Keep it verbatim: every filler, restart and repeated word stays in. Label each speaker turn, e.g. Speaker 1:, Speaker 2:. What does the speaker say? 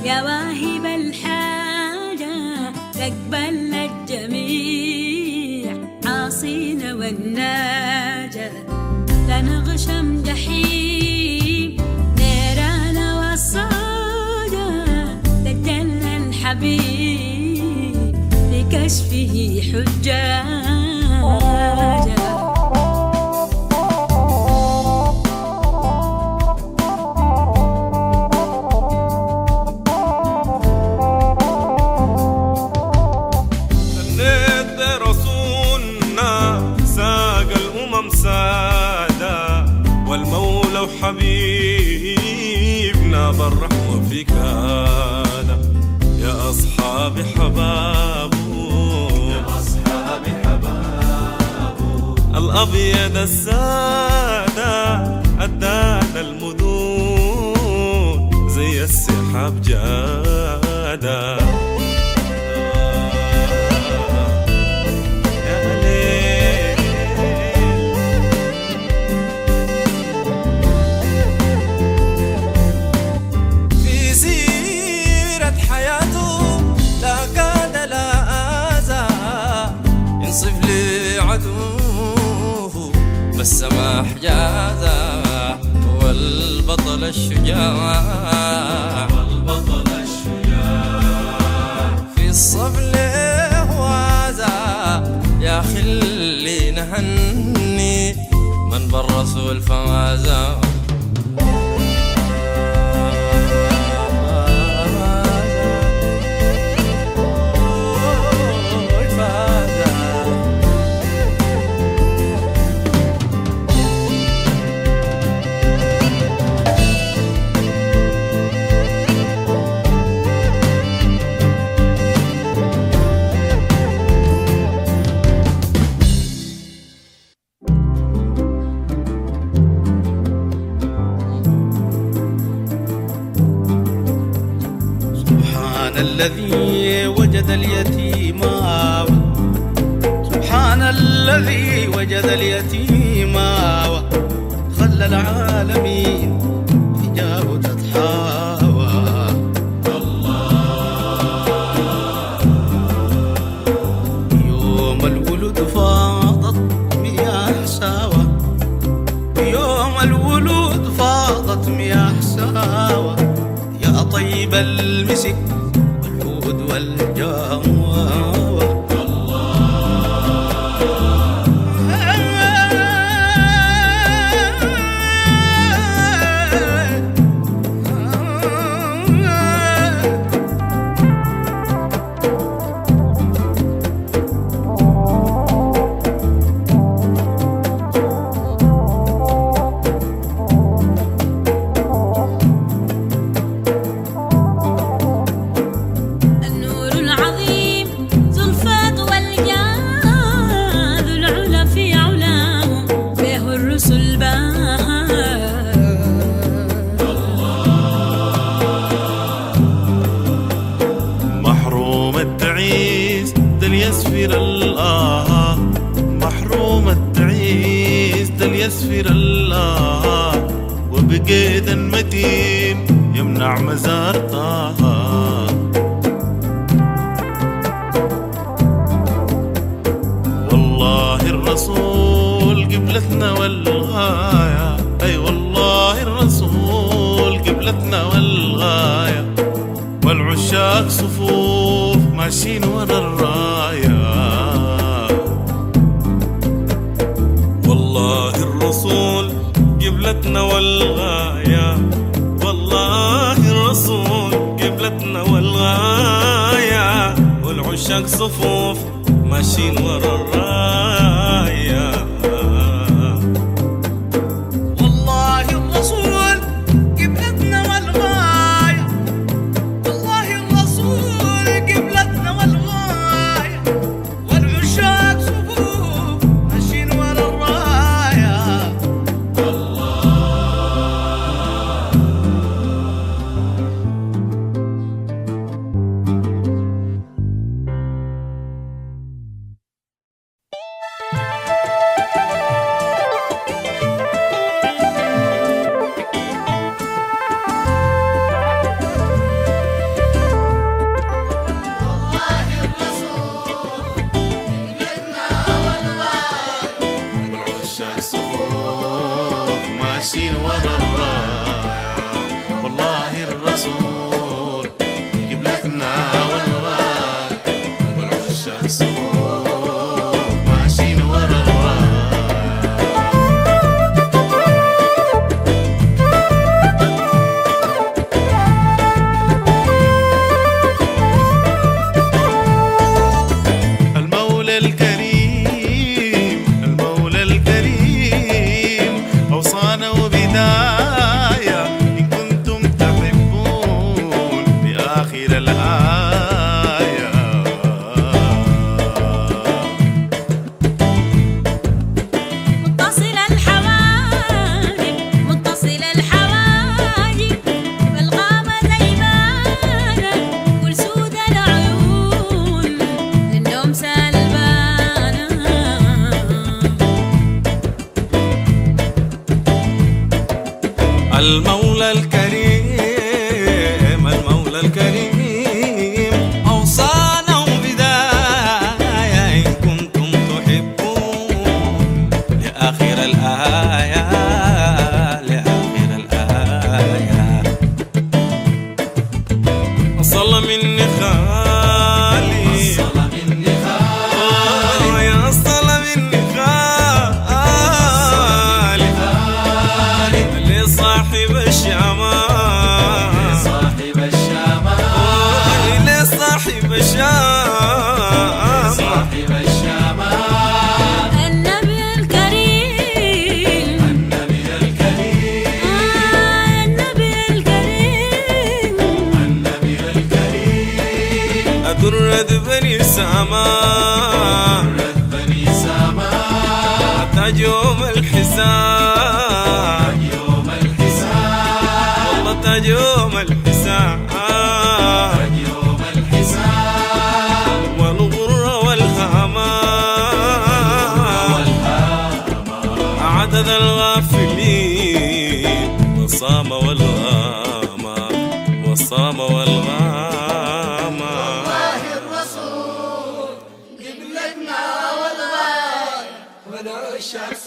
Speaker 1: يا واهب الحاجة تقبلنا الجميع عاصينا والناجة لنغشم جحيم نيران والصاجة تجلى الحبيب لكشفه حجاجة.
Speaker 2: والمولى وحبيبنا بالرحمة في كان يا أصحاب حبابه يا أصحاب حبابه الأبيض السادة أدانا المدون زي السحاب جادا.
Speaker 3: السماح جازا والبطل الشجاع
Speaker 2: والبطل الشجاع
Speaker 3: في الصف له وازا يا خلي نهني من بالرسول فمازا.
Speaker 4: الذي وجد اليتيم سبحان الذي وجد اليتيم خلى العالمين في جاه تتحاوى. يوم الولد فاضت مياه ساوى يوم الولود فاضت مياه ساوى يا طيب المسك والجوى.
Speaker 2: محروم التعيس دل يسفر الله محروم التعيس دل يسفر الله وبقيد متين يمنع مزار طه. والله الرسول قبلتنا والغاية أي والله الرسول قبلتنا والغاية والعشاق صفوف ماشيين ورا الراية. والله الرسول قبلتنا والغاية والله الرسول قبلتنا والغاية والعشاق صفوف ماشيين ورا الراية.
Speaker 4: لآخر الآية.
Speaker 1: متصل الحواجب متصل الحواجب والغامة زيبانة والسود العيون للنوم سلبانة.
Speaker 2: المولى الكريم المولى الكريم أوصانا بداية إن كنتم تحبون لآخر الآية لآخر الآية. صلى مني خالي صلى مني خالي يا صلى مني خالي لصاحب الشمال لصاحب الشمال لصاحب الشمال لصاحب الشمال.
Speaker 1: النبي الكريم
Speaker 2: النبي الكريم
Speaker 1: النبي الكريم
Speaker 2: النبي الكريم أدرد بني سما أدرد بني سما تاج يوم الحساب يوم الحساب والله تاج يوم الحساب تاج يوم الحساب والغر والهمام عدد الغافلين وصام والغامة وصام والغامة.
Speaker 5: الرسول قبلتنا والغاية ونعيش